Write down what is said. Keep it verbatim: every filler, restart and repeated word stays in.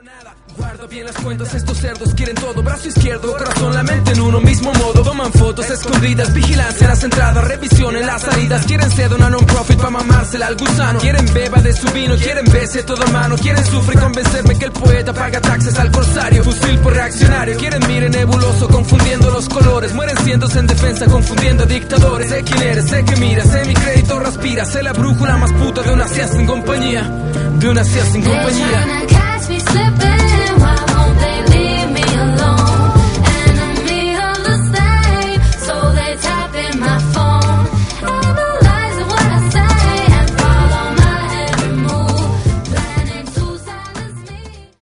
Guarda bien las cuentas, estos cerdos quieren todo. Brazo izquierdo, corazón, la mente en uno mismo modo. Toman fotos escondidas, vigilancia en las entradas, revisión en las salidas. Quieren ser una non-profit pa' mamársela al gusano. Quieren beba de su vino, quieren bese todo a mano. Quieren sufrir y convencerme que el poeta paga taxes al corsario. Fusil por reaccionario, quieren mire nebuloso confundiendo los colores. Mueren siéndose en defensa confundiendo dictadores. Sé quién eres, sé que miras, sé mi crédito respira. Sé la brújula más puta de una siesta sin compañía. De una siesta sin compañía. Slipping, why won't they